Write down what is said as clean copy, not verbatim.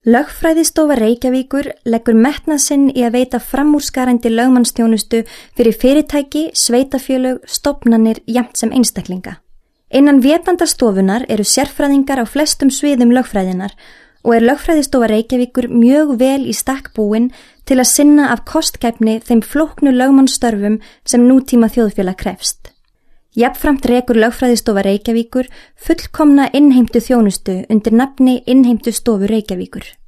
Lögfræðistofa Reykjavíkur leggur metnað sinn í að veita framúrskarandi lögmannsþjónustu fyrir fyrirtæki, sveitarfélög, stofnanir jafnt sem einstaklinga. Innan vétandastofunar eru sérfræðingar á flestum sviðum lögfræðinar og Lögfræðistofa Reykjavíkur mjög vel í stakk búin til að sinna af kostgæfni þeim flóknu lögmannsstörfum sem nútíma þjóðfélag krefst. Jafnframt rekur Lögfræðistofa Reykjavíkur fullkomna innheimtu þjónustu undir nafni Innheimtustofu Reykjavíkur.